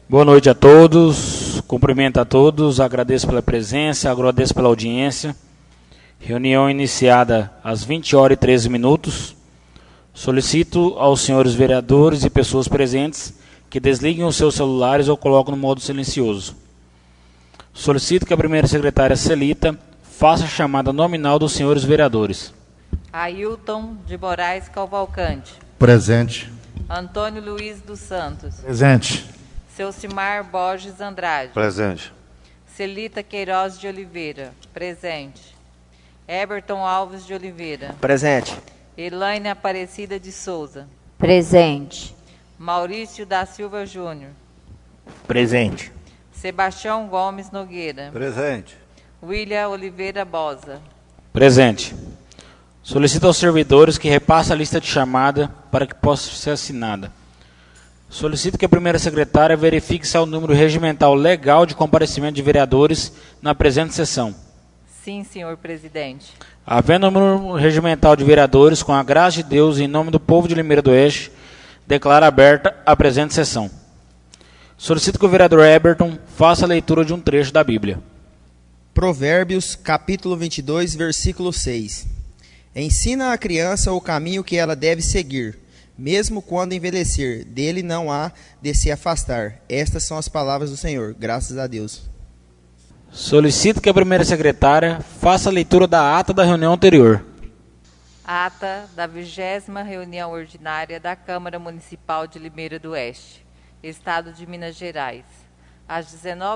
Boa noite a todos, cumprimento a todos, agradeço pela presença, agradeço pela audiência. Reunião iniciada às 20h13. Solicito aos senhores vereadores e pessoas presentes que desliguem os seus celulares ou coloquem no modo silencioso. Solicito que a primeira secretária Celita faça a chamada nominal dos senhores vereadores. Ailton de Moraes Cavalcante. Presente. Antônio Luiz dos Santos. Presente. Ceucimar Borges Andrade. Presente. Celita Queiroz de Oliveira. Presente. Eberton Alves de Oliveira. Presente. Elaine Aparecida de Souza. Presente. Maurício da Silva Júnior. Presente. Sebastião Gomes Nogueira. Presente. William Oliveira Bosa. Presente. Solicito aos servidores que repassem a lista de chamada para que possa ser assinada. Solicito que a primeira secretária verifique se há o número regimental legal de comparecimento de vereadores na presente sessão. Sim, senhor presidente. Havendo o número regimental de vereadores, com a graça de Deus e em nome do povo de Limeira do Oeste, declaro aberta a presente sessão. Solicito que o vereador Eberton faça a leitura de um trecho da Bíblia. Provérbios, capítulo 22, versículo 6. Ensina a criança o caminho que ela deve seguir, mesmo quando envelhecer, dele não há de se afastar. Estas são as palavras do Senhor, graças a Deus. Solicito que a primeira secretária faça a leitura da ata da reunião anterior. Ata da 20ª reunião ordinária da Câmara Municipal de Limeira do Oeste, Estado de Minas Gerais, às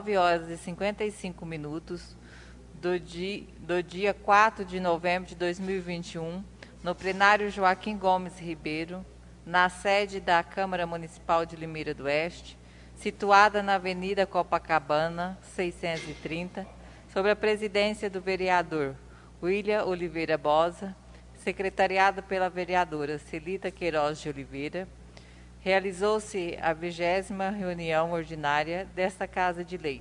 19h55 do dia 4 de novembro de 2021, no plenário Joaquim Gomes Ribeiro, na sede da Câmara Municipal de Limeira do Oeste, situada na Avenida Copacabana, 630, sob a presidência do vereador William Oliveira Bosa, secretariado pela vereadora Celita Queiroz de Oliveira, realizou-se a 20ª reunião ordinária desta Casa de Leis.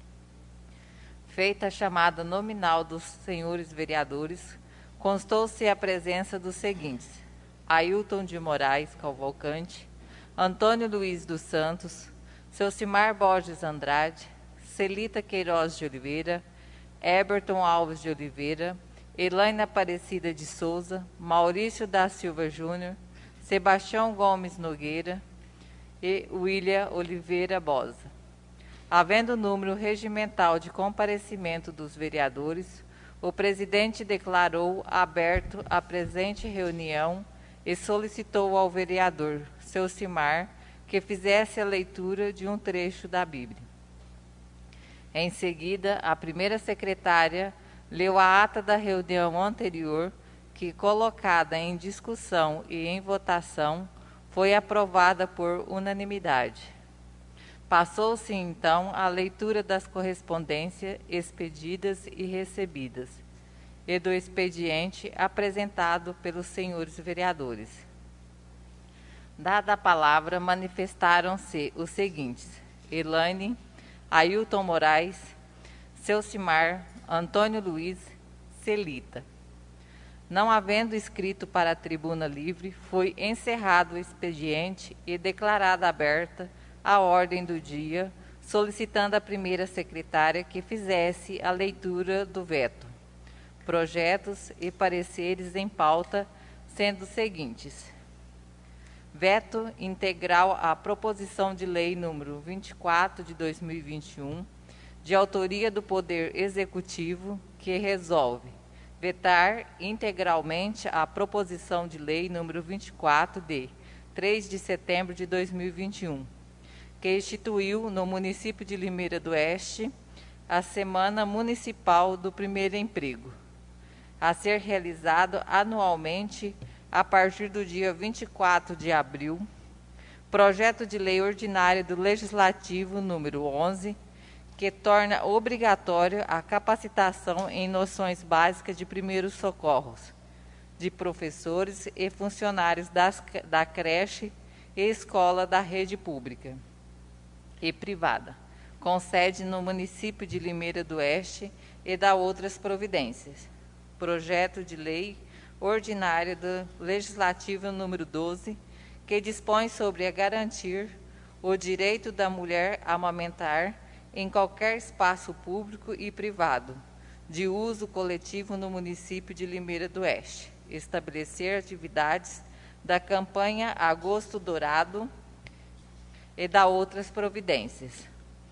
Feita a chamada nominal dos senhores vereadores, constou-se a presença dos seguintes: Ailton de Moraes Cavalcante, Antônio Luiz dos Santos, Ceucimar Borges Andrade, Celita Queiroz de Oliveira, Eberton Alves de Oliveira, Elaine Aparecida de Souza, Maurício da Silva Júnior, Sebastião Gomes Nogueira e William Oliveira Bosa. Havendo o número regimental de comparecimento dos vereadores, o presidente declarou aberto a presente reunião e solicitou ao vereador Ceucimar que fizesse a leitura de um trecho da Bíblia. Em seguida, a primeira secretária leu a ata da reunião anterior, que, colocada em discussão e em votação, foi aprovada por unanimidade. Passou-se, então, a leitura das correspondências expedidas e recebidas, e do expediente apresentado pelos senhores vereadores. Dada a palavra, manifestaram-se os seguintes: Elaine, Ailton Moraes, Ceucimar, Antônio Luiz, Celita. Não havendo escrito para a tribuna livre, foi encerrado o expediente e declarada aberta a ordem do dia, solicitando à primeira secretária que fizesse a leitura do veto. Projetos e pareceres em pauta, sendo os seguintes: veto integral à proposição de lei número 24 de 2021, de autoria do Poder Executivo, que resolve vetar integralmente a proposição de lei número 24 de 3 de setembro de 2021, que instituiu no município de Limeira do Oeste a Semana Municipal do Primeiro Emprego, a ser realizado anualmente a partir do dia 24 de abril, projeto de lei ordinária do Legislativo número 11, que torna obrigatória a capacitação em noções básicas de primeiros socorros de professores e funcionários da creche e escola da rede pública e privada, com sede no município de Limeira do Oeste, e da outras providências. Projeto de lei ordinária do Legislativo número 12, que dispõe sobre a garantir o direito da mulher a amamentar em qualquer espaço público e privado, de uso coletivo no município de Limeira do Oeste, estabelecer atividades da campanha Agosto Dourado e da outras providências.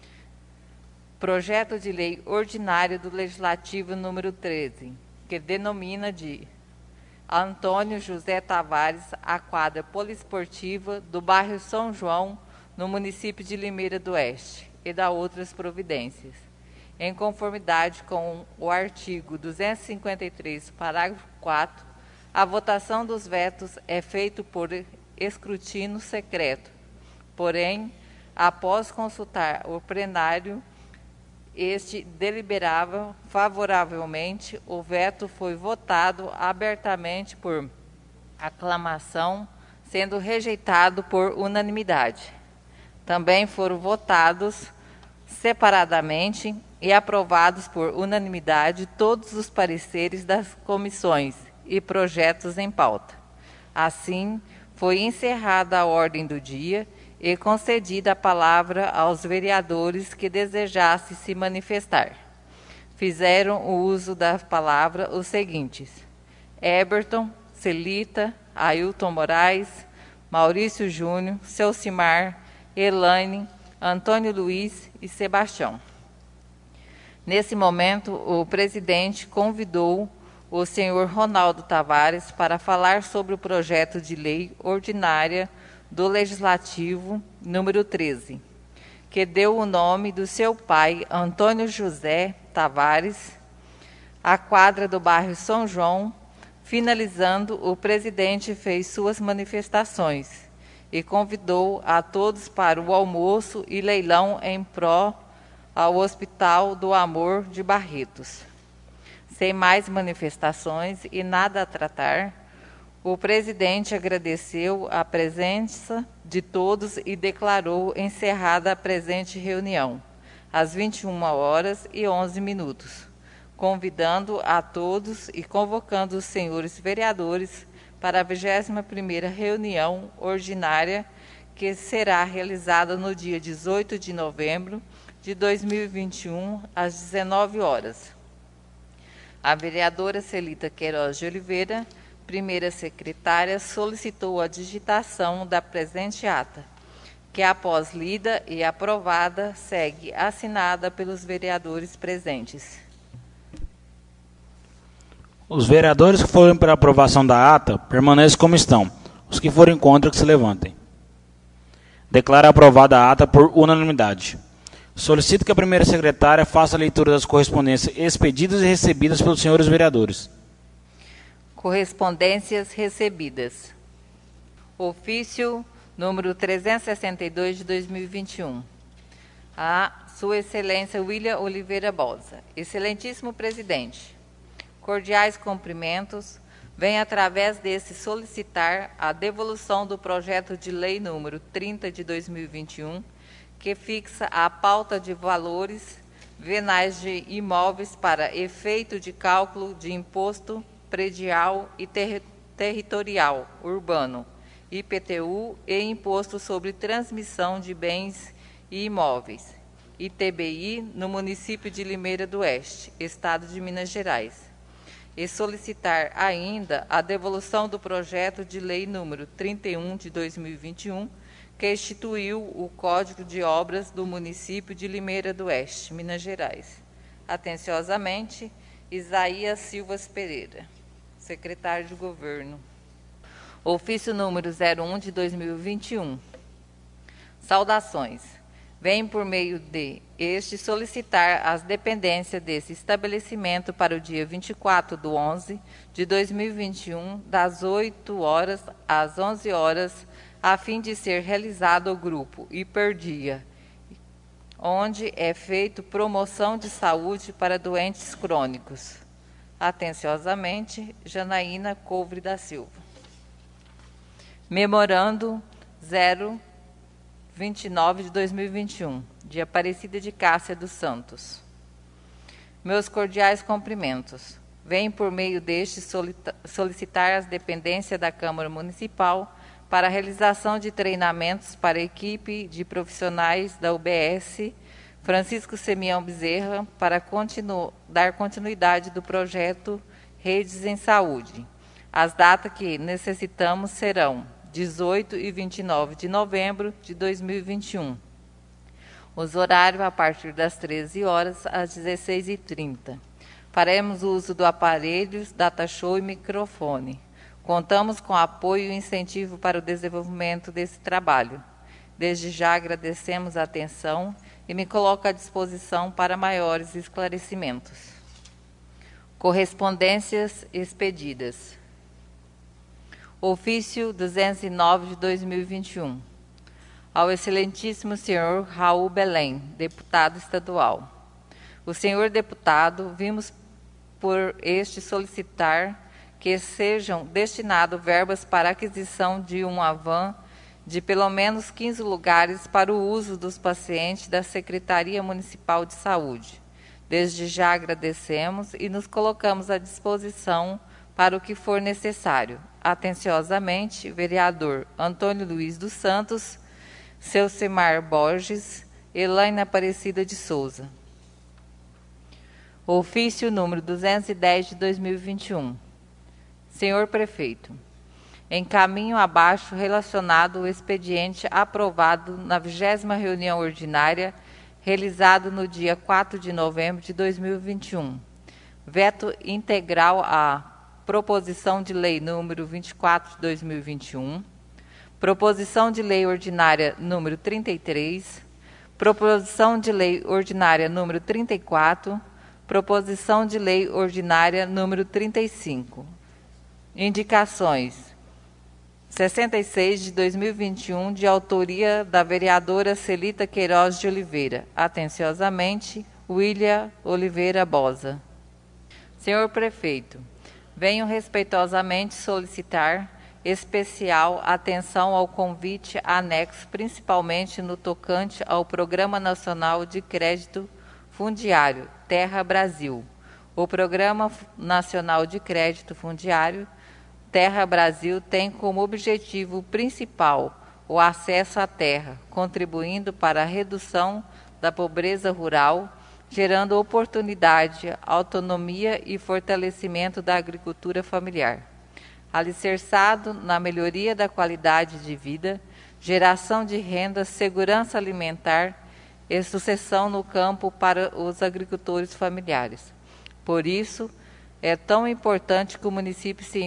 Projeto de Lei Ordinária do Legislativo número 13, que denomina de Antônio José Tavares a quadra poliesportiva do bairro São João, no município de Limeira do Oeste, e da outras providências. Em conformidade com o artigo 253, parágrafo 4, a votação dos vetos é feita por escrutínio secreto. Porém, após consultar o plenário, este deliberava favoravelmente, o veto foi votado abertamente por aclamação, sendo rejeitado por unanimidade. Também foram votados separadamente e aprovados por unanimidade todos os pareceres das comissões e projetos em pauta. Assim, foi encerrada a ordem do dia e concedida a palavra aos vereadores que desejassem se manifestar. Fizeram o uso da palavra os seguintes: Eberton, Celita, Ailton Moraes, Maurício Júnior, Celcimar, Elaine, Antônio Luiz e Sebastião. Nesse momento, o presidente convidou o senhor Ronaldo Tavares para falar sobre o projeto de lei ordinária do Legislativo número 13, que deu o nome do seu pai, Antônio José Tavares, à quadra do bairro São João. Finalizando, o presidente fez suas manifestações e convidou a todos para o almoço e leilão em pró ao Hospital do Amor de Barretos. Sem mais manifestações e nada a tratar, o presidente agradeceu a presença de todos e declarou encerrada a presente reunião, às 21h11, convidando a todos e convocando os senhores vereadores para a 21ª reunião ordinária, que será realizada no dia 18 de novembro de 2021, às 19h. A vereadora Celita Queiroz de Oliveira, primeira secretária, solicitou a digitação da presente ata, que após lida e aprovada, segue assinada pelos vereadores presentes. Os vereadores que forem para a aprovação da ata, permaneçam como estão. Os que forem contra, que se levantem. Declaro aprovada a ata por unanimidade. Solicito que a primeira secretária faça a leitura das correspondências expedidas e recebidas pelos senhores vereadores. Correspondências recebidas. Ofício número 362 de 2021. A Sua Excelência William Oliveira Bosa. Excelentíssimo Presidente, cordiais cumprimentos. Venho através desse solicitar a devolução do projeto de lei número 30 de 2021, que fixa a pauta de valores venais de imóveis para efeito de cálculo de imposto predial e territorial urbano, IPTU, e Imposto sobre Transmissão de Bens e Imóveis, ITBI, no município de Limeira do Oeste, Estado de Minas Gerais. E solicitar ainda a devolução do projeto de lei número 31 de 2021, que instituiu o Código de Obras do município de Limeira do Oeste, Minas Gerais. Atenciosamente, Isaías Silvas Pereira, secretário de Governo. Ofício número 01 de 2021. Saudações. Venho por meio de este solicitar as dependências desse estabelecimento para o dia 24/11 de 2021, das 8h às 11h, a fim de ser realizado o grupo Hiperdia, onde é feito promoção de saúde para doentes crônicos. Atenciosamente, Janaína Couvre da Silva. Memorando 029 de 2021, de Aparecida de Cássia dos Santos. Meus cordiais cumprimentos. Venho por meio deste solicitar as dependências da Câmara Municipal para a realização de treinamentos para a equipe de profissionais da UBS Francisco Semião Bezerra para dar continuidade do projeto Redes em Saúde. As datas que necessitamos serão 18 e 29 de novembro de 2021. Os horários a partir das 13 horas às 16h30. Faremos uso do aparelho, data show e microfone. Contamos com apoio e incentivo para o desenvolvimento desse trabalho. Desde já agradecemos a atenção e me coloco à disposição para maiores esclarecimentos. Correspondências expedidas. Ofício 209 de 2021. Ao excelentíssimo senhor Raul Belém, deputado estadual. O senhor deputado, vimos por este solicitar que sejam destinadas verbas para aquisição de uma van de pelo menos 15 lugares para o uso dos pacientes da Secretaria Municipal de Saúde. Desde já agradecemos e nos colocamos à disposição para o que for necessário. Atenciosamente, vereador Antônio Luiz dos Santos, Celcimar Borges, Elaine Aparecida de Souza. Ofício número 210 de 2021. Senhor Prefeito, encaminho abaixo relacionado ao expediente aprovado na 20ª reunião ordinária, realizado no dia 4 de novembro de 2021. Veto integral à Proposição de Lei número 24 de 2021, Proposição de Lei Ordinária número 33, Proposição de Lei Ordinária número 34, Proposição de Lei Ordinária número 35. Indicações 66 de 2021, de autoria da vereadora Celita Queiroz de Oliveira. Atenciosamente, William Oliveira Bosa. Senhor Prefeito, venho respeitosamente solicitar especial atenção ao convite anexo, principalmente no tocante ao Programa Nacional de Crédito Fundiário, Terra Brasil. O Programa Nacional de Crédito Fundiário, Terra Brasil, tem como objetivo principal o acesso à terra, contribuindo para a redução da pobreza rural, gerando oportunidade, autonomia e fortalecimento da agricultura familiar. Alicerçado na melhoria da qualidade de vida, geração de renda, segurança alimentar e sucessão no campo para os agricultores familiares. Por isso, é tão importante que o município se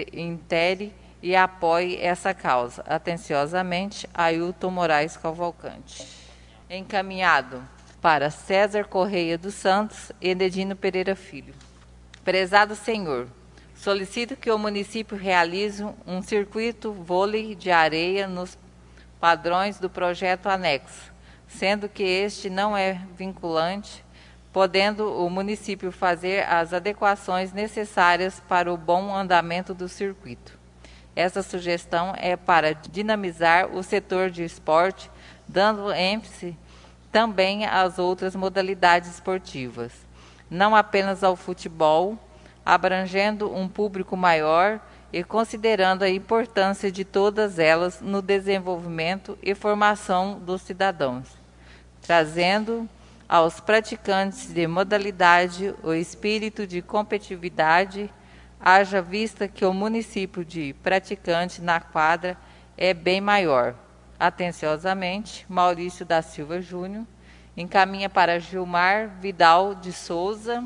intere e apoie essa causa. Atenciosamente, Ailton Moraes Cavalcante. Encaminhado para César Correia dos Santos e Enedino Pereira Filho. Prezado senhor, solicito que o município realize um circuito vôlei de areia nos padrões do projeto anexo, sendo que este não é vinculante, podendo o município fazer as adequações necessárias para o bom andamento do circuito. Essa sugestão é para dinamizar o setor de esporte, dando ênfase também às outras modalidades esportivas, não apenas ao futebol, abrangendo um público maior e considerando a importância de todas elas no desenvolvimento e formação dos cidadãos, trazendo aos praticantes de modalidade o espírito de competitividade, haja vista que o município de praticante na quadra é bem maior. Atenciosamente, Maurício da Silva Júnior, encaminha para Gilmar Vidal de Souza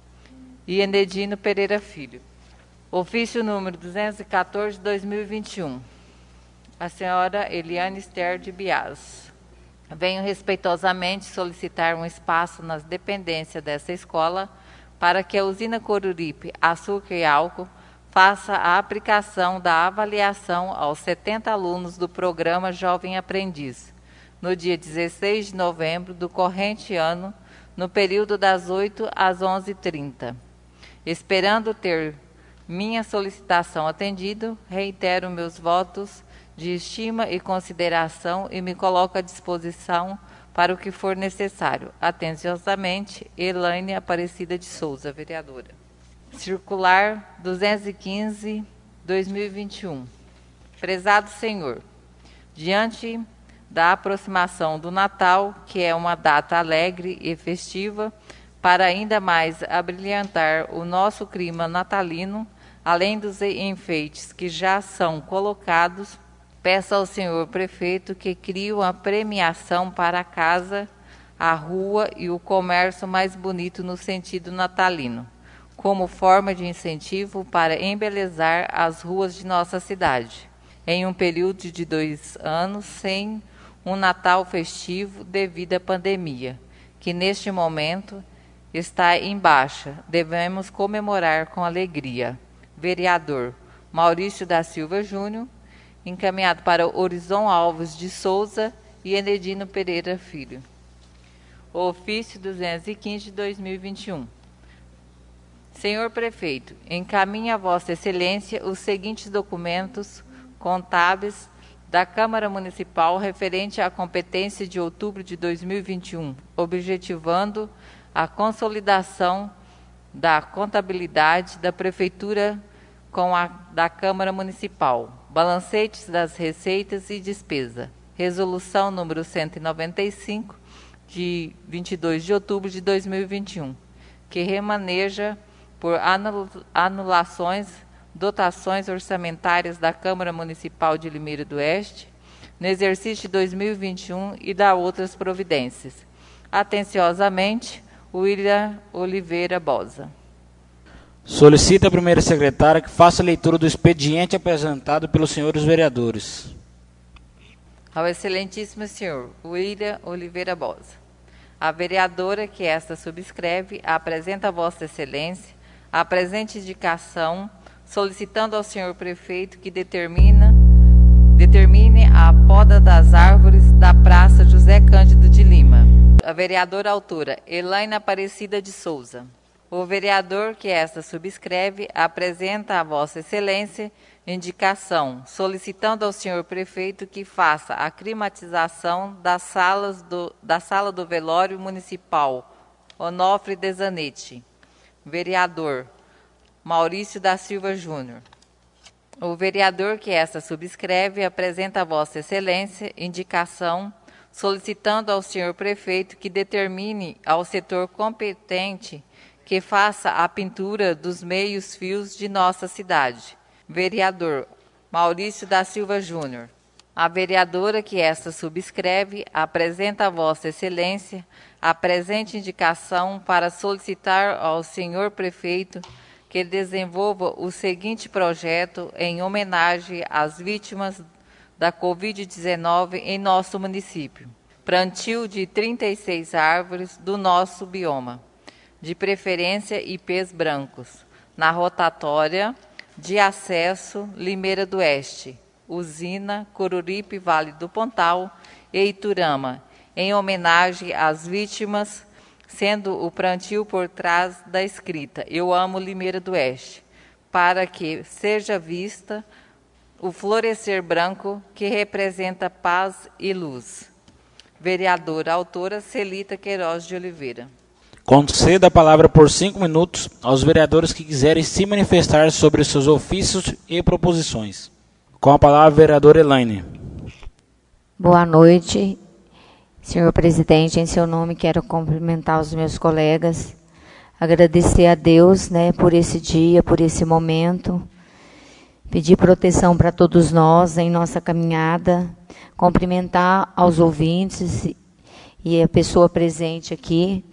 e Enedino Pereira Filho. Ofício número 214 de 2021. A senhora Eliane Esther de Bias. Venho respeitosamente solicitar um espaço nas dependências dessa escola para que a usina Coruripe Açúcar e Álcool faça a aplicação da avaliação aos 70 alunos do programa Jovem Aprendiz, no dia 16 de novembro do corrente ano, no período das 8 às 11h30. Esperando ter minha solicitação atendida, reitero meus votos de estima e consideração e me coloco à disposição para o que for necessário. Atenciosamente, Elaine Aparecida de Souza, vereadora. Circular 215/2021. Prezado Senhor, diante da aproximação do Natal, que é uma data alegre e festiva, para ainda mais abrilhantar o nosso clima natalino, além dos enfeites que já são colocados, peço ao senhor prefeito que crie uma premiação para a casa, a rua e o comércio mais bonito no sentido natalino, como forma de incentivo para embelezar as ruas de nossa cidade, em um período de 2 anos sem um Natal festivo devido à pandemia, que neste momento está em baixa. Devemos comemorar com alegria. Vereador Maurício da Silva Júnior, encaminhado para Horizon Alves de Souza e Enedino Pereira Filho. Ofício 215 de 2021. Senhor Prefeito, encaminhe a Vossa Excelência os seguintes documentos contábeis da Câmara Municipal referente à competência de outubro de 2021, objetivando a consolidação da contabilidade da Prefeitura com a da Câmara Municipal, balancetes das receitas e despesa. Resolução número 195, de 22 de outubro de 2021, que remaneja por anulações, dotações orçamentárias da Câmara Municipal de Limeira do Oeste, no exercício de 2021 e da outras providências. Atenciosamente, William Oliveira Bosa. Solicita a primeira secretária que faça a leitura do expediente apresentado pelos senhores vereadores. Ao excelentíssimo senhor William Oliveira Bosa. A vereadora que esta subscreve apresenta a Vossa Excelência a presente indicação, solicitando ao senhor prefeito que determine a poda das árvores da Praça José Cândido de Lima. A vereadora autora Elaine Aparecida de Souza. O vereador que esta subscreve apresenta a Vossa Excelência indicação, solicitando ao senhor prefeito que faça a climatização da sala do velório municipal Onofre de Zanetti. Vereador Maurício da Silva Júnior. O vereador que esta subscreve apresenta a Vossa Excelência indicação, solicitando ao senhor prefeito que determine ao setor competente que faça a pintura dos meios fios de nossa cidade. Vereador Maurício da Silva Júnior. A vereadora que esta subscreve apresenta a Vossa Excelência a presente indicação para solicitar ao senhor prefeito que desenvolva o seguinte projeto em homenagem às vítimas da Covid-19 em nosso município. Plantio de 36 árvores do nosso bioma, de preferência ipês brancos, na rotatória de acesso Limeira do Oeste, Usina, Coruripe, Vale do Pontal e Iturama, em homenagem às vítimas, sendo o plantio por trás da escrita Eu amo Limeira do Oeste, para que seja vista o florescer branco que representa paz e luz. Vereadora autora Celita Queiroz de Oliveira. Conceda a palavra por 5 minutos aos vereadores que quiserem se manifestar sobre seus ofícios e proposições. Com a palavra, a vereadora Elaine. Boa noite, senhor presidente. Em seu nome, quero cumprimentar os meus colegas, agradecer a Deus, por esse dia, por esse momento, pedir proteção para todos nós em nossa caminhada, cumprimentar aos ouvintes e a pessoa presente aqui,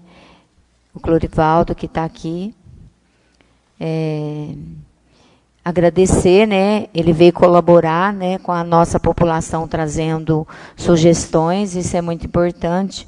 o Clorivaldo, que está aqui. Agradecer, ele veio colaborar, com a nossa população, trazendo sugestões, isso é muito importante.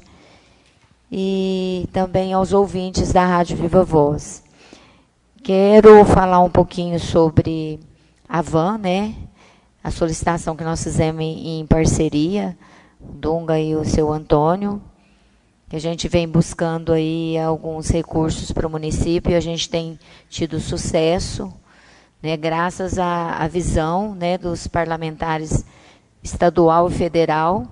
E também aos ouvintes da Rádio Viva Voz. Quero falar um pouquinho sobre a van, a solicitação que nós fizemos em parceria, o Dunga e o seu Antônio, que a gente vem buscando aí alguns recursos para o município e a gente tem tido sucesso, graças à visão dos parlamentares estadual e federal,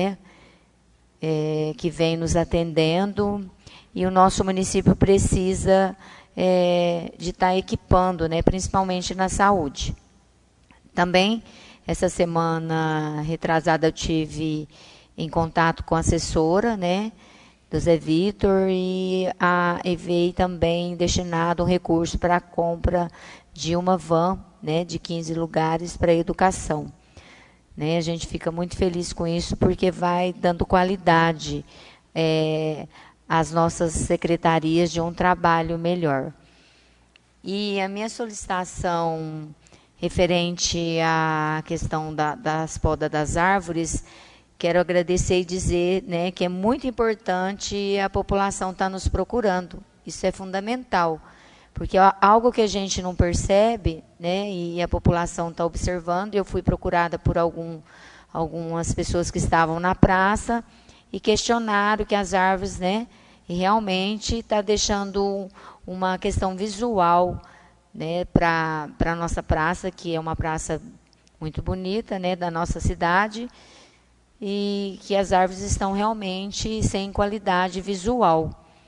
que vem nos atendendo, e o nosso município precisa de estar equipando, principalmente na saúde. Também Essa semana retrasada eu tive em contato com a assessora, né, do Zé Vitor, e a EVEI também destinado um recurso para a compra de uma van, né, de 15 lugares para a educação. Né, a gente fica muito feliz com isso, porque vai dando qualidade às nossas secretarias de um trabalho melhor. E a minha solicitação referente à questão das podas das árvores, quero agradecer e dizer, né, que é muito importante a população estar nos procurando. Isso é fundamental, porque é algo que a gente não percebe, né, e a população está observando. Eu fui procurada por algumas pessoas que estavam na praça e questionaram que as árvores, né, e realmente está deixando uma questão visual, né, para a nossa praça, que é uma praça muito bonita, né, da nossa cidade, e que as árvores estão realmente sem qualidade visual.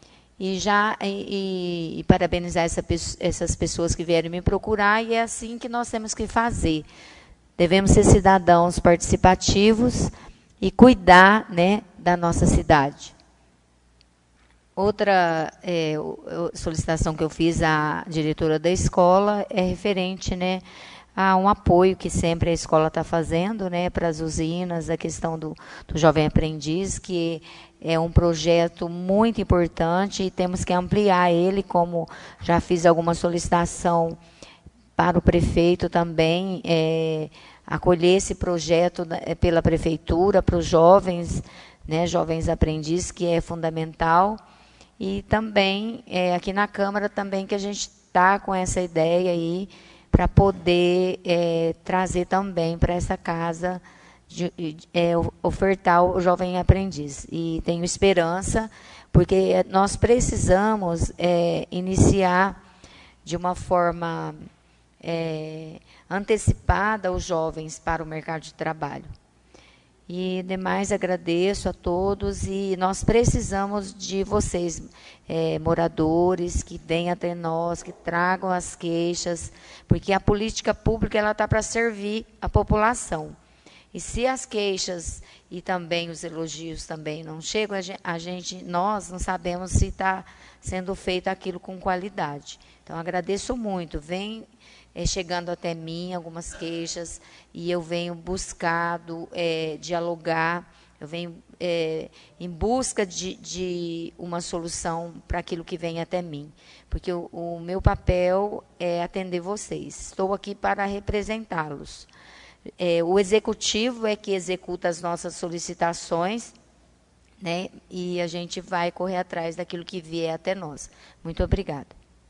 E parabenizar essas pessoas que vieram me procurar, e é assim que nós temos que fazer. Devemos ser cidadãos participativos e cuidar, né, da nossa cidade. Outra solicitação que eu fiz à diretora da escola é referente, né, a um apoio que sempre a escola está fazendo, né, para as usinas, a questão do Jovem Aprendiz, que é um projeto muito importante e temos que ampliar ele, como já fiz alguma solicitação para o prefeito também, acolher esse projeto pela prefeitura, para os jovens, né, jovens aprendizes, que é fundamental. E também, aqui na Câmara, também que a gente está com essa ideia aí, para poder trazer também para essa casa, ofertar o Jovem Aprendiz. E tenho esperança, porque nós precisamos iniciar de uma forma antecipada os jovens para o mercado de trabalho. E demais, agradeço a todos, e nós precisamos de vocês, moradores, que venham até nós, que tragam as queixas, porque a política pública ela está para servir a população. E se as queixas e também os elogios também não chegam, nós não sabemos se está sendo feito aquilo com qualidade. Então, agradeço muito. Vem chegando até mim algumas queixas, e eu venho buscado dialogar, eu venho em busca de uma solução para aquilo que vem até mim, porque o meu papel é atender vocês, estou aqui para representá-los. O executivo é que executa as nossas solicitações, né, e a gente vai correr atrás daquilo que vier até nós. Muito obrigada.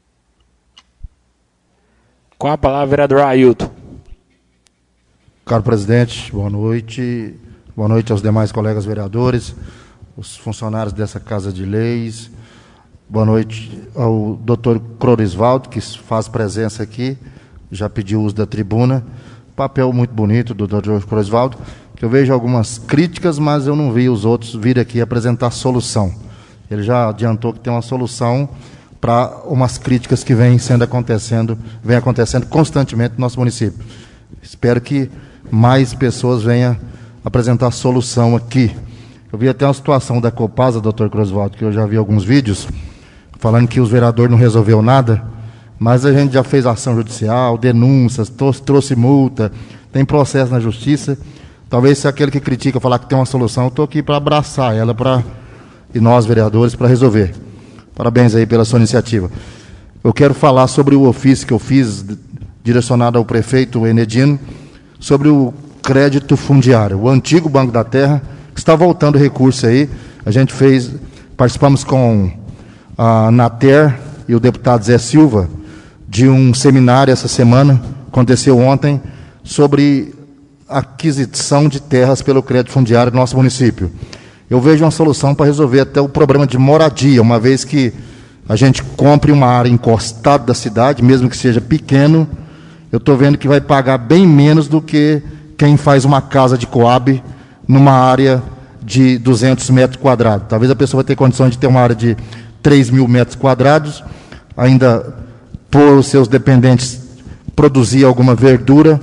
Com a palavra, vereador Ailton. Caro presidente, boa noite. Boa noite aos demais colegas vereadores, os funcionários dessa Casa de Leis. Boa noite ao doutor Crorisvaldo, que faz presença aqui, já pediu uso da tribuna. Papel muito bonito do doutor Crorisvaldo, que eu vejo algumas críticas, mas eu não vi os outros vir aqui apresentar solução. Ele já adiantou que tem uma solução para umas críticas que vem acontecendo constantemente no nosso município. Espero que mais pessoas venham apresentar solução aqui. Eu vi até uma situação da Copasa, doutor Crorisvaldo, que eu já vi alguns vídeos, falando que os vereadores não resolveu nada, mas a gente já fez ação judicial, denúncias, trouxe multa, tem processo na justiça. Talvez se aquele que critica falar que tem uma solução, eu estou aqui para abraçar ela, e nós, vereadores, para resolver. Parabéns aí pela sua iniciativa. Eu quero falar sobre o ofício que eu fiz, direcionado ao prefeito Enedino, sobre o crédito fundiário, o antigo Banco da Terra, que está voltando recurso aí. A gente participamos com a Nater e o deputado Zé Silva de um seminário essa semana, aconteceu ontem, sobre aquisição de terras pelo crédito fundiário do nosso município. Eu vejo uma solução para resolver até o problema de moradia, uma vez que a gente compre uma área encostada da cidade, mesmo que seja pequeno, eu estou vendo que vai pagar bem menos do que quem faz uma casa de Coab numa área de 200 metros quadrados. Talvez a pessoa vai ter condições de ter uma área de 3 mil metros quadrados, ainda por os seus dependentes produzir alguma verdura,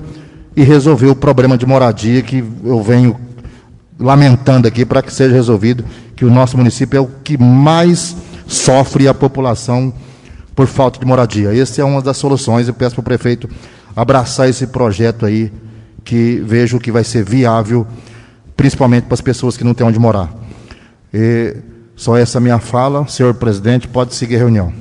e resolver o problema de moradia que eu venho lamentando aqui para que seja resolvido, que o nosso município é o que mais sofre a população por falta de moradia. Essa é uma das soluções. Eu peço para o prefeito abraçar esse projeto aí, que vejo que vai ser viável, principalmente para as pessoas que não têm onde morar. E só essa minha fala. Senhor presidente, pode seguir a reunião.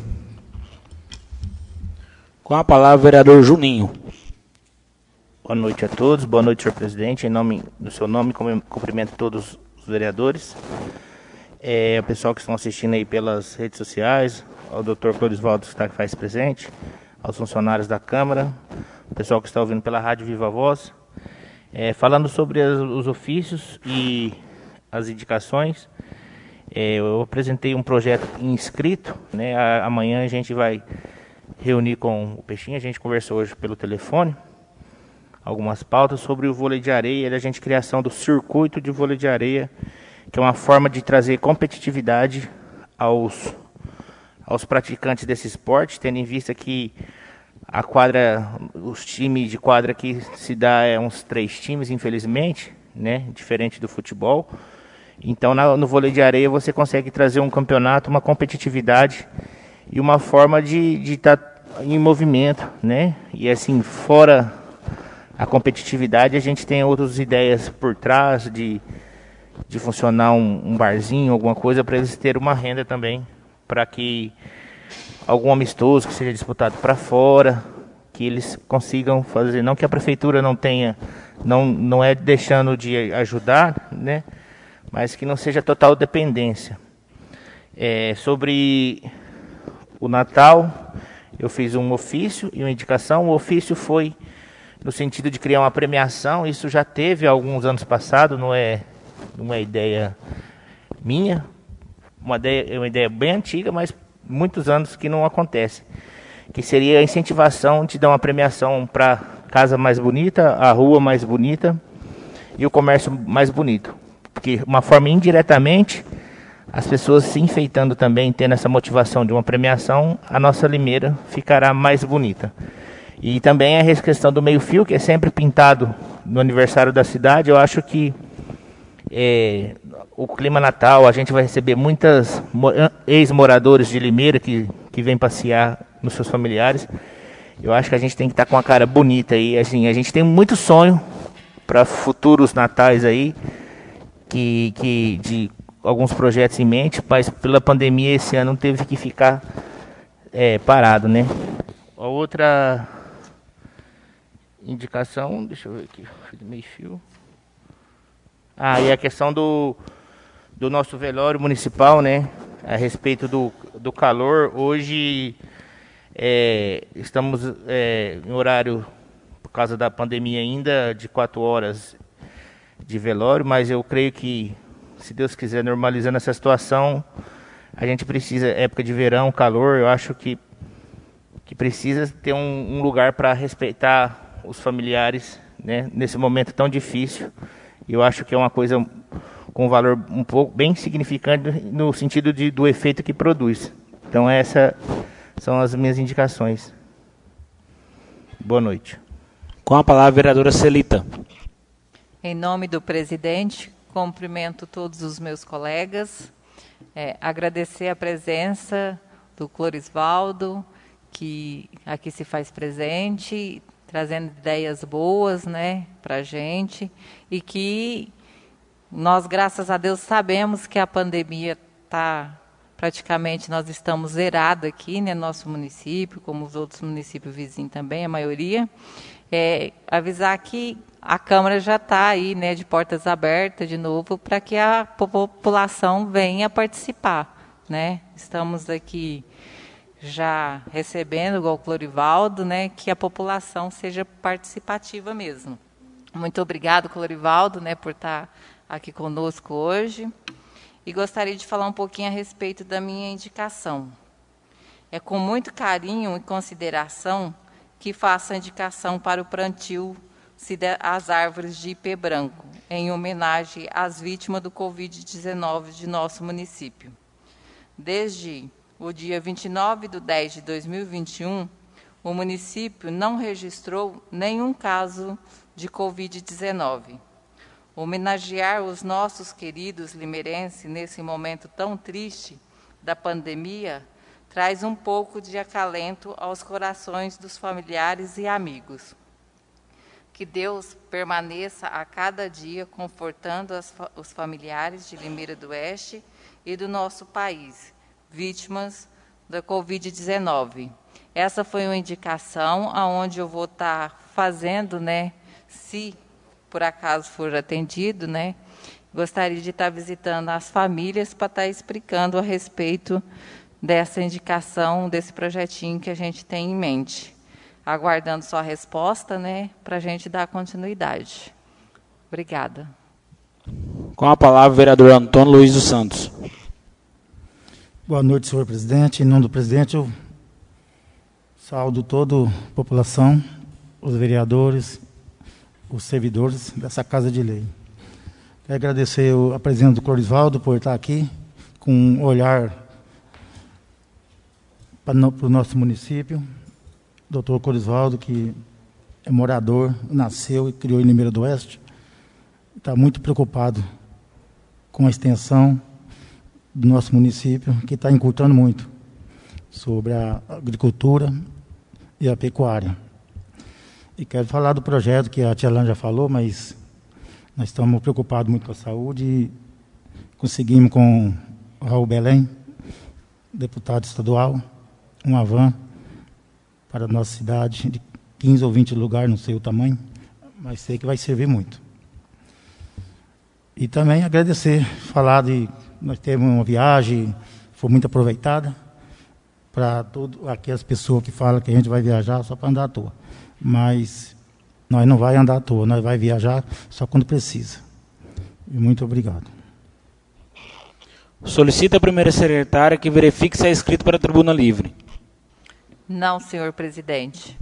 Com a palavra, o vereador Juninho. Boa noite a todos, boa noite, senhor presidente. No seu nome, cumprimento todos os vereadores, o pessoal que estão assistindo aí pelas redes sociais, ao doutor Clorisvaldo que faz presente, aos funcionários da Câmara, o pessoal que está ouvindo pela Rádio Viva Voz. Falando sobre os ofícios e as indicações, eu apresentei um projeto inscrito, né? Amanhã a gente vai reunir com o Peixinho, a gente conversou hoje pelo telefone, algumas pautas sobre o vôlei de areia e a gente criação do circuito de vôlei de areia, que é uma forma de trazer competitividade aos praticantes desse esporte, tendo em vista que a quadra, os times de quadra que se dá uns 3 times, infelizmente, né, diferente do futebol. Então no vôlei de areia você consegue trazer um campeonato, uma competitividade e uma forma de estar em movimento, né? E assim, fora a competitividade, a gente tem outras ideias por trás de funcionar um barzinho, alguma coisa, para eles terem uma renda também, para que algum amistoso que seja disputado para fora, que eles consigam fazer, não que a prefeitura não tenha, não é deixando de ajudar, né? Mas que não seja total dependência. Sobre o Natal, eu fiz um ofício e uma indicação. O ofício foi no sentido de criar uma premiação. Isso já teve alguns anos passados, não é uma ideia minha, é uma ideia bem antiga, mas muitos anos que não acontece. Que seria a incentivação de dar uma premiação para casa mais bonita, a rua mais bonita e o comércio mais bonito. Porque uma forma indiretamente, as pessoas se enfeitando também, tendo essa motivação de uma premiação, a nossa Limeira ficará mais bonita. E também a questão do meio-fio, que é sempre pintado no aniversário da cidade. Eu acho que o clima natal, a gente vai receber muitas ex-moradores de Limeira que vêm passear nos seus familiares. Eu acho que a gente tem que estar com a cara bonita aí. Assim, a gente tem muito sonho para futuros natais aí, de alguns projetos em mente, mas pela pandemia esse ano teve que ficar parado, né? A outra indicação, deixa eu ver aqui, meio fio. E a questão do nosso velório municipal, né? A respeito do calor. Hoje estamos em horário, por causa da pandemia ainda, de 4 horas de velório, mas eu creio que, se Deus quiser, normalizando essa situação, a gente precisa, época de verão, calor, eu acho que precisa ter um lugar para respeitar os familiares, né, nesse momento tão difícil. Eu acho que é uma coisa com um valor um pouco bem significante no sentido do efeito que produz. Então essas são as minhas indicações. Boa noite. Com a palavra, a vereadora Celita. Em nome do presidente, cumprimento todos os meus colegas, agradecer a presença do Clorisvaldo, que aqui se faz presente, trazendo ideias boas, né, para a gente, e que nós, graças a Deus, sabemos que a pandemia nós estamos zerados aqui, né, nosso município, como os outros municípios vizinhos também, a maioria. Avisar que a Câmara já está aí, né, de portas abertas de novo, para que a população venha participar, né? Estamos aqui já recebendo, igual o Clorivaldo, né, que a população seja participativa mesmo. Muito obrigado, Clorivaldo, né, por estar aqui conosco hoje. E gostaria de falar um pouquinho a respeito da minha indicação. É com muito carinho e consideração que faço a indicação para o plantio às árvores de ipê branco, em homenagem às vítimas do Covid-19 de nosso município. Desde o dia 29/10/2021, o município não registrou nenhum caso de Covid-19. Homenagear os nossos queridos limeirenses nesse momento tão triste da pandemia traz um pouco de acalento aos corações dos familiares e amigos. Que Deus permaneça a cada dia confortando os familiares de Limeira do Oeste e do nosso país, vítimas da Covid-19. Essa foi uma indicação aonde eu vou estar fazendo, né, se por acaso for atendido, né, gostaria de estar visitando as famílias para estar explicando a respeito dessa indicação, desse projetinho que a gente tem em mente. Aguardando só a resposta, né, para a gente dar continuidade. Obrigada. Com a palavra, o vereador Antônio Luiz dos Santos. Boa noite, senhor presidente. Em nome do presidente, eu saúdo toda a população, os vereadores, os servidores dessa Casa de Lei. Quero agradecer a presença do Clorisvaldo por estar aqui, com um olhar para o nosso município. Doutor Clorisvaldo, que é morador, nasceu e criou em Limeira do Oeste, está muito preocupado com a extensão do nosso município, que está encurtando muito sobre a agricultura e a pecuária. E quero falar do projeto que a tia Lã já falou, mas nós estamos preocupados muito com a saúde e conseguimos com o Raul Belém, deputado estadual, uma van para a nossa cidade, de 15 ou 20 lugares, não sei o tamanho, mas sei que vai servir muito. E também agradecer, falar de... Nós tivemos uma viagem, foi muito aproveitada, para todas aquelas pessoas que falam que a gente vai viajar só para andar à toa. Mas nós não vamos andar à toa, nós vamos viajar só quando precisa. E muito obrigado. Solicita a primeira secretária que verifique se é inscrito para a tribuna livre. Não, senhor presidente.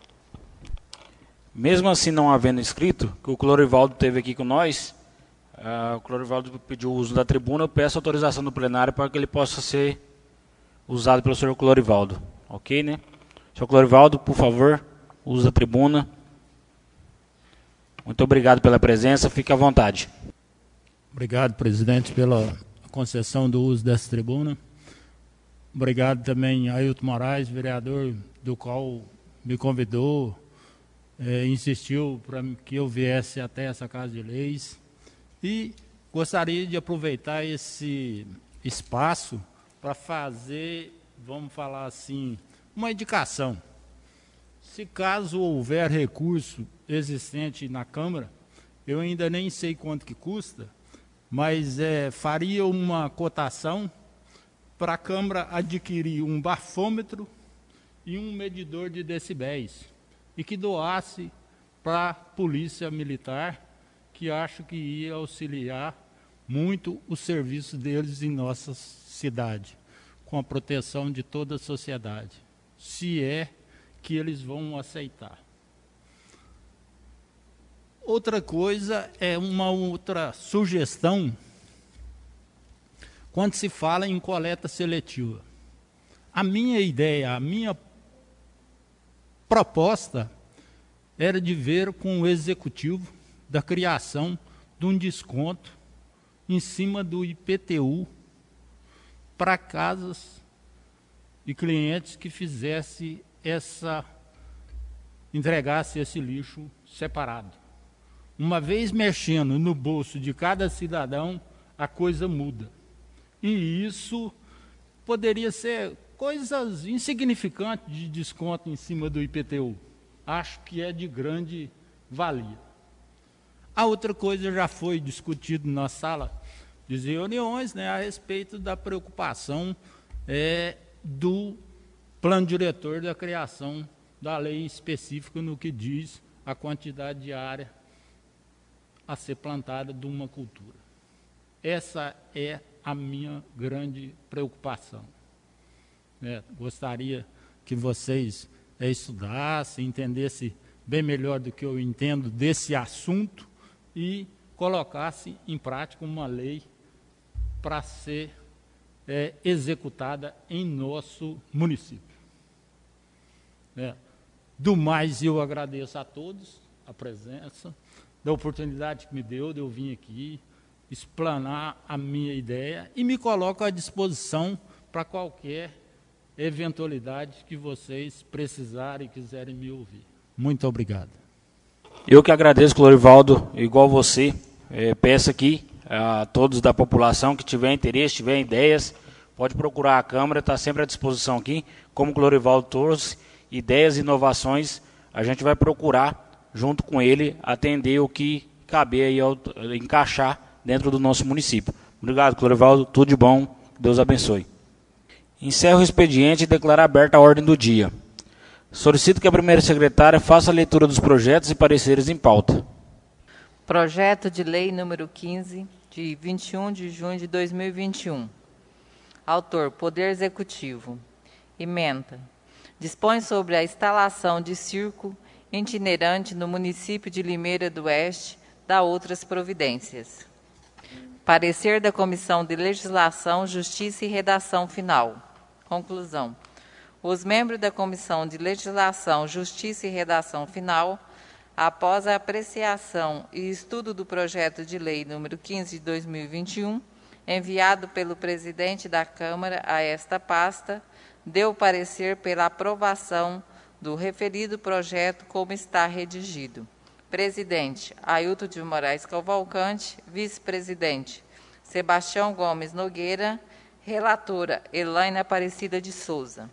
Mesmo assim, não havendo inscrito, que o Clorivaldo esteve aqui com nós, o Clorivaldo pediu o uso da tribuna, eu peço autorização do plenário para que ele possa ser usado pelo senhor Clorivaldo. Ok, né? Senhor Clorivaldo, por favor, use a tribuna. Muito obrigado pela presença, fique à vontade. Obrigado, presidente, pela concessão do uso dessa tribuna. Obrigado também a Ailton Moraes, vereador, do qual me convidou, insistiu para que eu viesse até essa Casa de Leis. E gostaria de aproveitar esse espaço para fazer, vamos falar assim, uma indicação. Se caso houver recurso existente na Câmara, eu ainda nem sei quanto que custa, mas faria uma cotação para a Câmara adquirir um bafômetro e um medidor de decibéis, e que doasse para a Polícia Militar, que acho que ia auxiliar muito o serviço deles em nossa cidade, com a proteção de toda a sociedade, se é que eles vão aceitar. Outra coisa é uma outra sugestão quando se fala em coleta seletiva. A minha ideia, a minha proposta era de ver com o executivo da criação de um desconto em cima do IPTU para casas e clientes que entregasse esse lixo separado. Uma vez mexendo no bolso de cada cidadão, a coisa muda. E isso poderia ser coisas insignificantes de desconto em cima do IPTU. Acho que é de grande valia. A outra coisa já foi discutido na sala de reuniões, né, a respeito da preocupação do plano diretor da criação da lei específica no que diz a quantidade de área a ser plantada de uma cultura. Essa é a minha grande preocupação. Gostaria que vocês estudassem, entendessem bem melhor do que eu entendo desse assunto e colocassem em prática uma lei para ser executada em nosso município. Do mais, eu agradeço a todos a presença, da oportunidade que me deu de eu vir aqui, explanar a minha ideia e me coloco à disposição para qualquer eventualidade que vocês precisarem e quiserem me ouvir. Muito obrigado. Eu que agradeço, Clorivaldo, igual você, peço aqui a todos da população que tiver interesse, tiver ideias, pode procurar a Câmara, está sempre à disposição aqui. Como o Clorivaldo trouxe, ideias e inovações, a gente vai procurar, junto com ele, atender o que caber aí, encaixar dentro do nosso município. Obrigado, Clorivaldo, tudo de bom, Deus abençoe. Encerro o expediente e declaro aberta a ordem do dia. Solicito que a primeira secretária faça a leitura dos projetos e pareceres em pauta. Projeto de Lei número 15, de 21 de junho de 2021. Autor, Poder Executivo. Ementa. Dispõe sobre a instalação de circo itinerante no município de Limeira do Oeste, da outras providências. Parecer da Comissão de Legislação, Justiça e Redação Final. Conclusão. Os membros da Comissão de Legislação, Justiça e Redação Final, após a apreciação e estudo do projeto de lei número 15 de 2021, enviado pelo presidente da Câmara a esta pasta, deu parecer pela aprovação do referido projeto como está redigido. Presidente, Ailton de Moraes Cavalcante. Vice-presidente, Sebastião Gomes Nogueira. Relatora, Elaine Aparecida de Souza.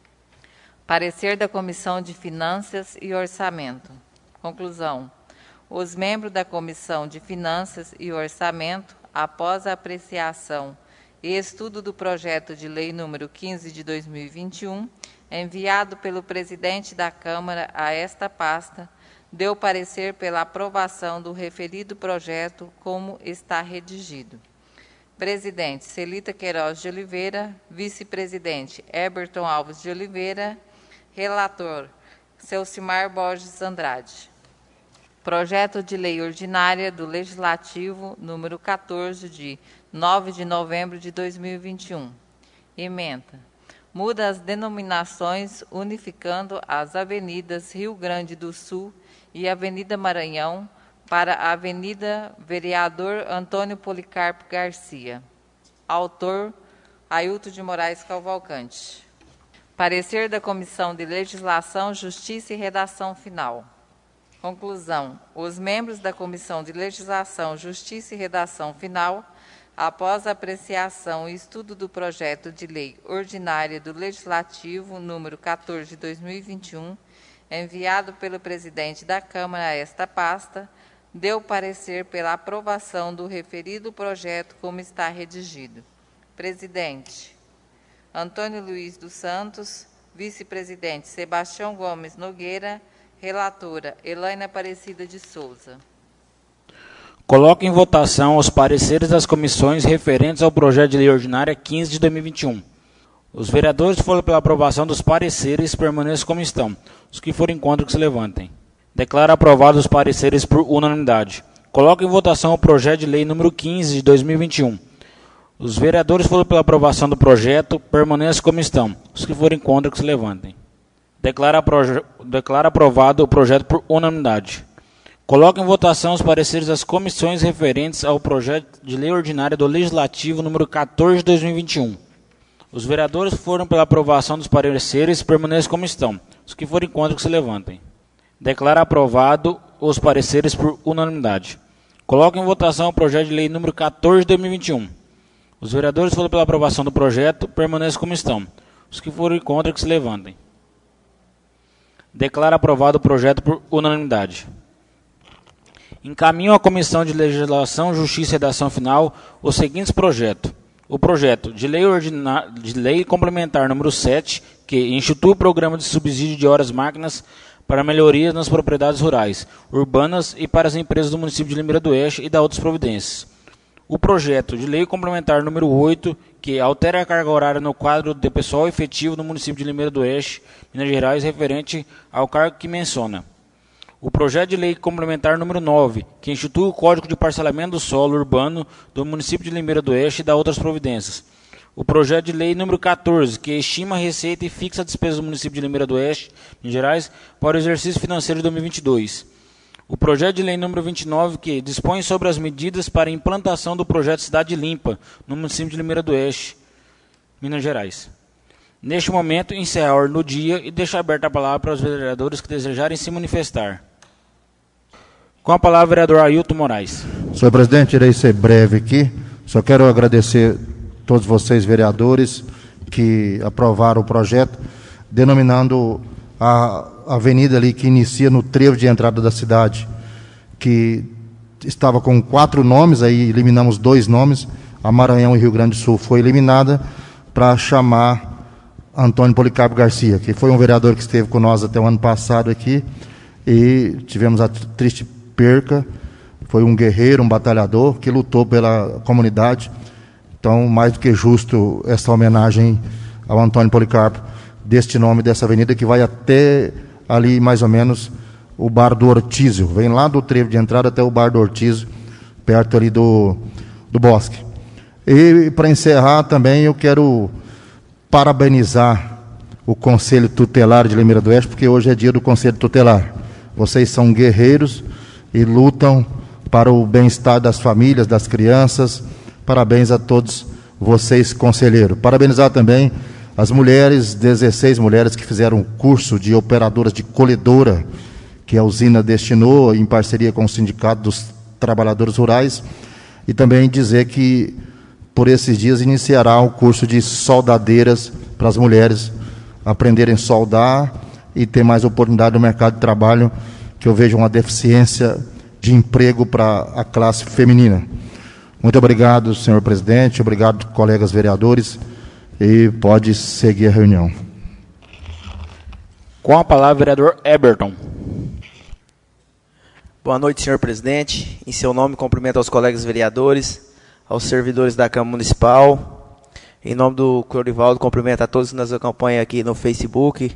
Parecer da Comissão de Finanças e Orçamento. Conclusão. Os membros da Comissão de Finanças e Orçamento, após a apreciação e estudo do projeto de lei número 15 de 2021, enviado pelo presidente da Câmara a esta pasta, deu parecer pela aprovação do referido projeto como está redigido. Presidente, Celita Queiroz de Oliveira. Vice-presidente, Eberton Alves de Oliveira. Relator, Celcimar Borges Andrade. Projeto de Lei Ordinária do Legislativo, número 14, de 9 de novembro de 2021. Ementa. Muda as denominações, unificando as avenidas Rio Grande do Sul e Avenida Maranhão para a Avenida Vereador Antônio Policarpo Garcia. Autor, Ailton de Moraes Cavalcante. Parecer da Comissão de Legislação, Justiça e Redação Final. Conclusão. Os membros da Comissão de Legislação, Justiça e Redação Final, após a apreciação e estudo do projeto de lei ordinária do Legislativo, número 14 de 2021, enviado pelo presidente da Câmara a esta pasta, deu parecer pela aprovação do referido projeto como está redigido. Presidente, Antônio Luiz dos Santos. Vice-presidente, Sebastião Gomes Nogueira. Relatora, Elaine Aparecida de Souza. Coloco em votação os pareceres das comissões referentes ao projeto de lei ordinária 15 de 2021. Os vereadores que foram pela aprovação dos pareceres permaneçam como estão. Os que forem contra, que se levantem. Declaro aprovados os pareceres por unanimidade. Coloco em votação o projeto de lei número 15 de 2021. Os vereadores que foram pela aprovação do projeto permaneçam como estão. Os que forem contra, que se levantem. Declaro aprovado o projeto por unanimidade. Coloco em votação os pareceres das comissões referentes ao projeto de lei ordinária do Legislativo número 14 de 2021. Os vereadores que foram pela aprovação dos pareceres permaneçam como estão. Os que forem contra, que se levantem. Declaro aprovado os pareceres por unanimidade. Coloco em votação o projeto de lei número 14 de 2021. Os vereadores que foram pela aprovação do projeto permaneçam como estão. Os que forem contra, que se levantem. Declaro aprovado o projeto por unanimidade. Encaminho à Comissão de Legislação, Justiça e Redação Final os seguintes projetos. O projeto de lei complementar número 7, que institui o programa de subsídio de horas máquinas para melhorias nas propriedades rurais, urbanas e para as empresas do município de Limeira do Oeste e da outras providências. O projeto de lei complementar número 8, que altera a carga horária no quadro de pessoal efetivo no município de Limeira do Oeste, Minas Gerais, referente ao cargo que menciona. O projeto de lei complementar número 9, que institui o Código de Parcelamento do Solo Urbano do município de Limeira do Oeste e da outras providências. O projeto de lei número 14, que estima a receita e fixa a despesa do município de Limeira do Oeste, Minas Gerais, para o exercício financeiro de 2022. o projeto de lei número 29, que dispõe sobre as medidas para a implantação do projeto Cidade Limpa, no município de Limeira do Oeste, Minas Gerais. Neste momento, encerra a ordem do dia e deixa aberta a palavra para os vereadores que desejarem se manifestar. Com a palavra, o vereador Ailton Moraes. Senhor presidente, irei ser breve aqui. Só quero agradecer a todos vocês, vereadores, que aprovaram o projeto, denominando a avenida ali que inicia no trevo de entrada da cidade, que estava com 4 nomes, aí eliminamos 2 nomes, a Maranhão e Rio Grande do Sul foi eliminada, para chamar Antônio Policarpo Garcia, que foi um vereador que esteve com nós até o ano passado aqui, e tivemos a triste perca. Foi um guerreiro, um batalhador, que lutou pela comunidade. Então, mais do que justo essa homenagem ao Antônio Policarpo, deste nome dessa avenida, que vai até ali, mais ou menos, o Bar do Ortísio. Vem lá do trevo de entrada até o Bar do Ortísio, perto ali do Bosque. E, para encerrar, também eu quero parabenizar o Conselho Tutelar de Limeira do Oeste, porque hoje é dia do Conselho Tutelar. Vocês são guerreiros e lutam para o bem-estar das famílias, das crianças. Parabéns a todos vocês, conselheiro. Parabenizar também as mulheres, 16 mulheres que fizeram o curso de operadoras de colhedora, que a usina destinou em parceria com o Sindicato dos Trabalhadores Rurais, e também dizer que por esses dias iniciará o curso de soldadeiras para as mulheres aprenderem a soldar e ter mais oportunidade no mercado de trabalho, que eu vejo uma deficiência de emprego para a classe feminina. Muito obrigado, senhor presidente, obrigado, colegas vereadores, e pode seguir a reunião. Com a palavra, vereador Eberton. Boa noite, senhor presidente. Em seu nome, cumprimento aos colegas vereadores, aos servidores da Câmara Municipal. Em nome do Clorivaldo, cumprimento a todos que nos acompanham aqui no Facebook.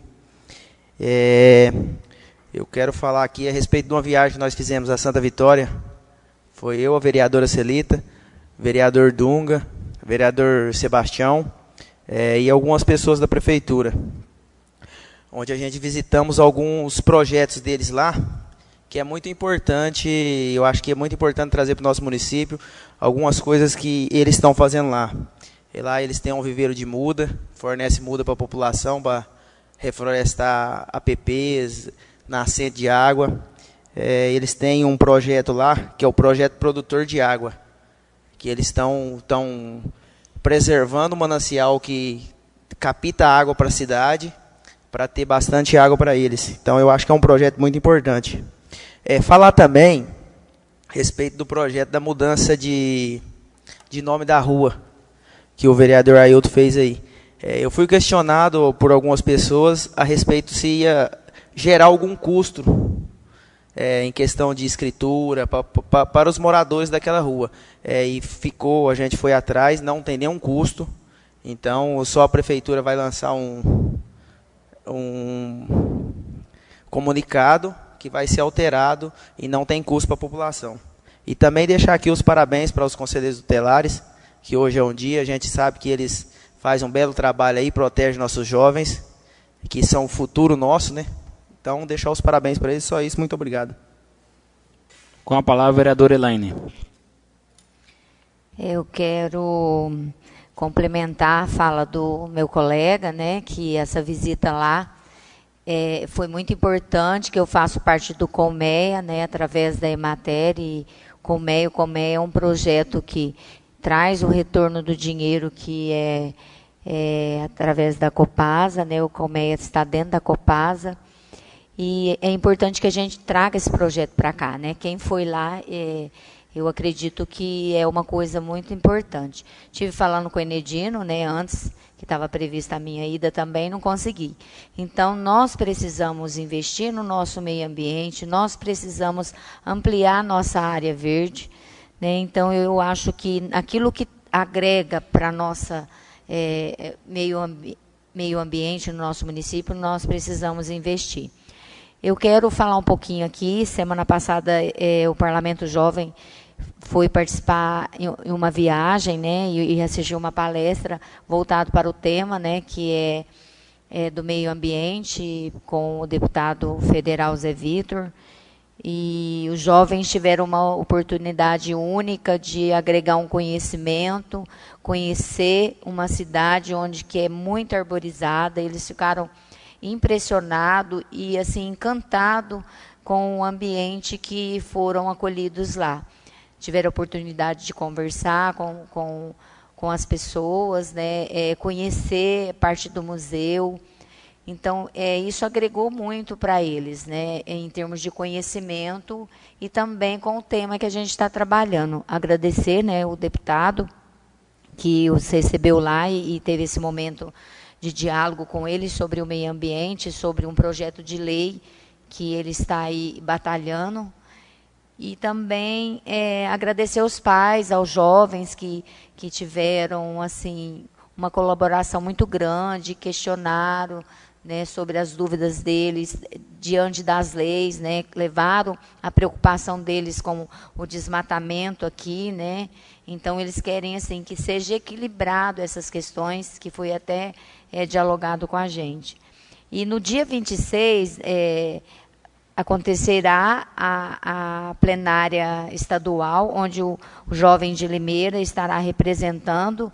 Eu quero falar aqui a respeito de uma viagem que nós fizemos a Santa Vitória. Foi eu, a vereadora Celita, vereador Dunga, vereador Sebastião e algumas pessoas da prefeitura, onde a gente visitamos alguns projetos deles lá, que é muito importante, eu acho que é muito importante trazer para o nosso município algumas coisas que eles estão fazendo lá. E lá eles têm um viveiro de muda, fornece muda para a população, para reflorestar APPs, nascente de água. Eles têm um projeto lá, que é o projeto produtor de água, que eles estão preservando o manancial que capta água para a cidade, para ter bastante água para eles. Então eu acho que é um projeto muito importante. Falar também a respeito do projeto da mudança de nome da rua, que o vereador Ailton fez aí. Eu fui questionado por algumas pessoas a respeito se ia gerar algum custo em questão de escritura para os moradores daquela rua. E a gente foi atrás, não tem nenhum custo. Então, só a prefeitura vai lançar um comunicado que vai ser alterado e não tem custo para a população. E também deixar aqui os parabéns para os conselheiros tutelares, que hoje é um dia, a gente sabe que eles fazem um belo trabalho aí, protegem nossos jovens, que são o futuro nosso, né? Então, deixar os parabéns para eles, só isso, muito obrigado. Com a palavra, vereadora Elaine. Eu quero complementar a fala do meu colega, né, que essa visita lá foi muito importante, que eu faço parte do Colmeia, né, através da Emater, e o Colmeia é um projeto que traz o retorno do dinheiro que através da Copasa, né, o Colmeia está dentro da Copasa, e é importante que a gente traga esse projeto para cá, né? Quem foi lá, eu acredito que é uma coisa muito importante. Estive falando com o Enedino, né, antes, que estava prevista a minha ida também, não consegui. Então, nós precisamos investir no nosso meio ambiente, nós precisamos ampliar nossa área verde, né? Então, eu acho que aquilo que agrega para a nossa meio ambiente no nosso município, nós precisamos investir. Eu quero falar um pouquinho aqui. Semana passada, o Parlamento Jovem foi participar em uma viagem, né, e assistiu uma palestra voltada para o tema, né, que é do meio ambiente, com o deputado federal Zé Vitor. E os jovens tiveram uma oportunidade única de agregar um conhecimento, conhecer uma cidade onde que é muito arborizada. Eles ficaram impressionados e assim encantados com o ambiente que foram acolhidos lá. Tiveram a oportunidade de conversar com as pessoas, né, conhecer parte do museu. Então, isso agregou muito para eles, né, em termos de conhecimento e também com o tema que a gente está trabalhando. Agradecer, né, o deputado que os recebeu lá e teve esse momento de diálogo com ele sobre o meio ambiente, sobre um projeto de lei que ele está aí batalhando. E também agradecer aos pais, aos jovens que tiveram assim uma colaboração muito grande, questionaram, né, sobre as dúvidas deles diante das leis, né, levaram a preocupação deles com o desmatamento aqui, né. Então eles querem assim que seja equilibrado essas questões, que foi até dialogado com a gente. E no dia 26 acontecerá a plenária estadual, onde o jovem de Limeira estará representando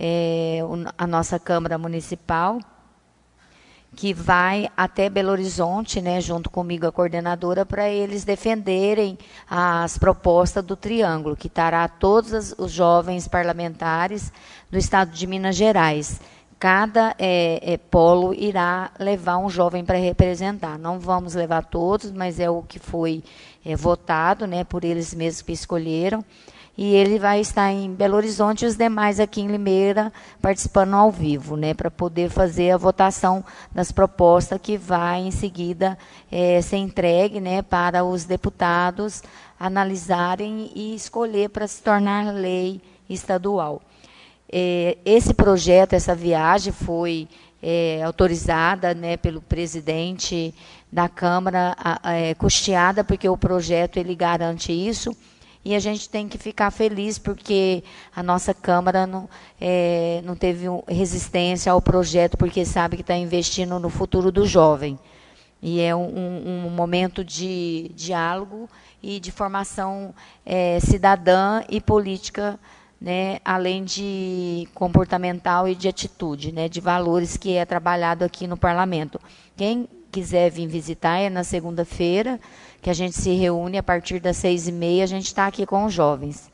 a nossa Câmara Municipal, que vai até Belo Horizonte, né, junto comigo, a coordenadora, para eles defenderem as propostas do Triângulo, que estará todos os jovens parlamentares do estado de Minas Gerais. Cada polo irá levar um jovem para representar. Não vamos levar todos, mas é o que foi votado, né, por eles mesmos que escolheram. E ele vai estar em Belo Horizonte e os demais aqui em Limeira participando ao vivo, né, para poder fazer a votação das propostas que vai em seguida ser entregue, né, para os deputados analisarem e escolher para se tornar lei estadual. Esse projeto, essa viagem foi autorizada, né, pelo presidente da Câmara, custeada, porque o projeto ele garante isso. E a gente tem que ficar feliz porque a nossa Câmara não teve resistência ao projeto, porque sabe que está investindo no futuro do jovem. E é um momento de diálogo e de formação cidadã e política, né, além de comportamental e de atitude, né, de valores que é trabalhado aqui no Parlamento. Quem quiser vir visitar na segunda-feira, que a gente se reúne a partir das 6h30, a gente está aqui com os jovens.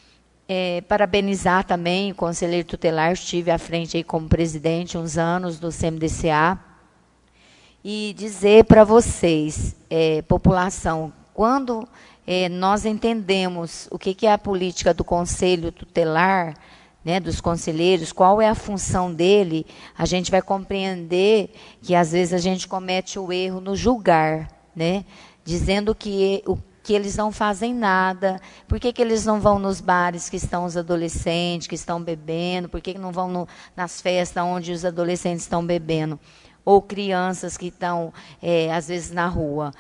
Parabenizar também o conselheiro tutelar, estive à frente aí como presidente uns anos do CMDCA, e dizer para vocês, população, quando nós entendemos o que é a política do conselho tutelar, né, dos conselheiros, qual é a função dele, a gente vai compreender que às vezes a gente comete o erro no julgar, né, dizendo que eles não fazem nada, por que eles não vão nos bares que estão os adolescentes, que estão bebendo, por que não vão nas festas onde os adolescentes estão bebendo, ou crianças que estão, às vezes, na rua.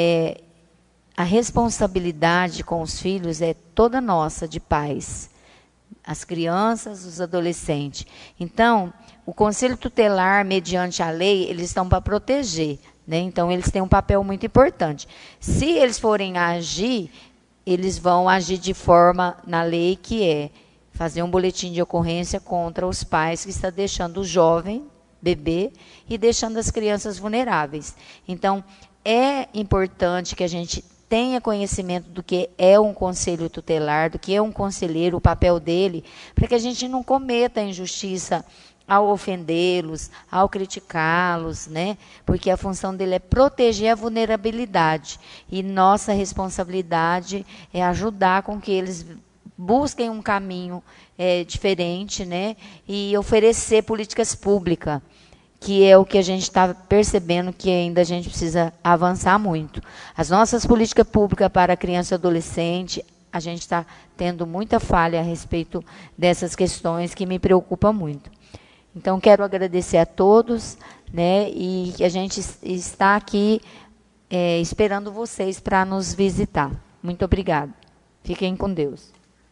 A responsabilidade com os filhos é toda nossa, de pais. As crianças, os adolescentes. Então, o Conselho Tutelar, mediante a lei, eles estão para proteger, né? Então, eles têm um papel muito importante. Se eles forem agir, eles vão agir de forma, na lei, que é fazer um boletim de ocorrência contra os pais que estão deixando o jovem, bebê, e deixando as crianças vulneráveis. Então, é importante que a gente tenha conhecimento do que é um conselho tutelar, do que é um conselheiro, o papel dele, para que a gente não cometa injustiça ao ofendê-los, ao criticá-los, né? Porque a função dele é proteger a vulnerabilidade. E nossa responsabilidade é ajudar com que eles busquem um caminho diferente, né? E oferecer políticas públicas, que é o que a gente está percebendo que ainda a gente precisa avançar muito. As nossas políticas públicas para criança e adolescente, a gente está tendo muita falha a respeito dessas questões que me preocupam muito. Então, quero agradecer a todos, né, e que a gente está aqui esperando vocês para nos visitar. Muito obrigada. Fiquem com Deus.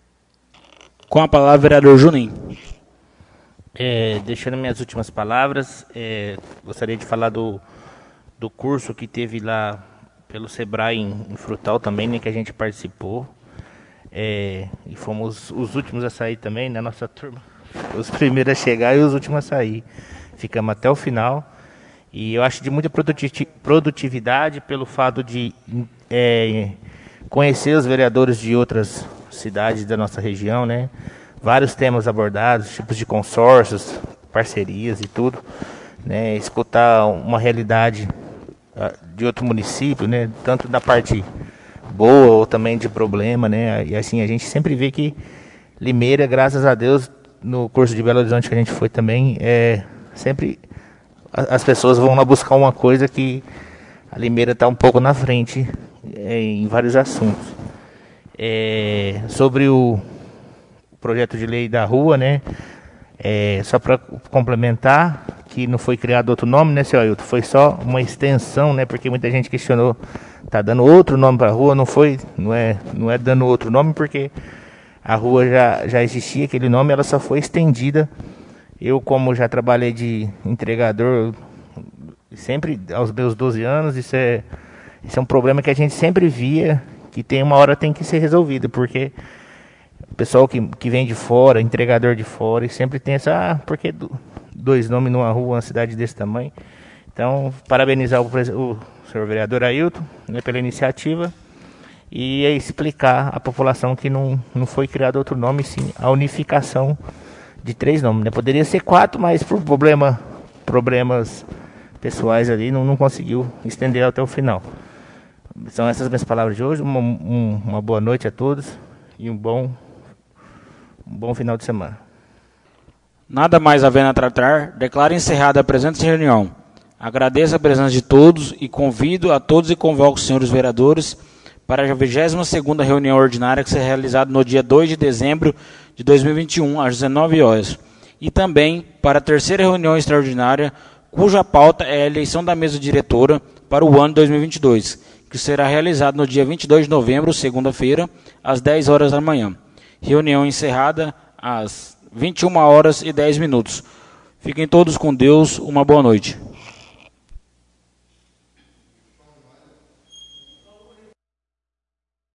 Com a palavra, vereador Juninho. Deixando minhas últimas palavras, gostaria de falar do curso que teve lá pelo Sebrae em Frutal também, né, que a gente participou. E fomos os últimos a sair também, na nossa turma. Os primeiros a chegar e os últimos a sair. Ficamos até o final. E eu acho de muita produtividade pelo fato de conhecer os vereadores de outras cidades da nossa região, né? Vários temas abordados, tipos de consórcios, parcerias e tudo, né? Escutar uma realidade de outro município, né? Tanto da parte boa ou também de problema, né? E assim, a gente sempre vê que Limeira, graças a Deus, no curso de Belo Horizonte que a gente foi também, sempre as pessoas vão lá buscar uma coisa que a Limeira está um pouco na frente em vários assuntos. Sobre o projeto de lei da rua, né? Só para complementar, que não foi criado outro nome, né, seu Ailton? Foi só uma extensão, né? Porque muita gente questionou, tá dando outro nome para a rua, não é dando outro nome, porque a rua já existia aquele nome, ela só foi estendida. Eu, como já trabalhei de entregador sempre aos meus 12 anos, isso é um problema que a gente sempre via, que tem uma hora tem que ser resolvido, porque o pessoal que vem de fora, entregador de fora, e sempre tem essa, por que dois nomes numa rua, uma cidade desse tamanho? Então, parabenizar o senhor vereador Ailton, né, pela iniciativa, e explicar à população que não foi criado outro nome, sim a unificação de 3 nomes, né? Poderia ser 4, mas por problemas pessoais ali, não conseguiu estender até o final. São essas minhas palavras de hoje. Uma boa noite a todos e um bom final de semana. Nada mais havendo a tratar, declaro encerrada a presente reunião. Agradeço a presença de todos e convido a todos e convoco os senhores vereadores para a 22ª reunião ordinária que será realizada no dia 2 de dezembro de 2021, às 19 horas. E também para a 3ª reunião extraordinária, cuja pauta é a eleição da mesa diretora para o ano 2022, que será realizada no dia 22 de novembro, segunda-feira, às 10 horas da manhã. Reunião encerrada às 21h10. Fiquem todos com Deus, uma boa noite.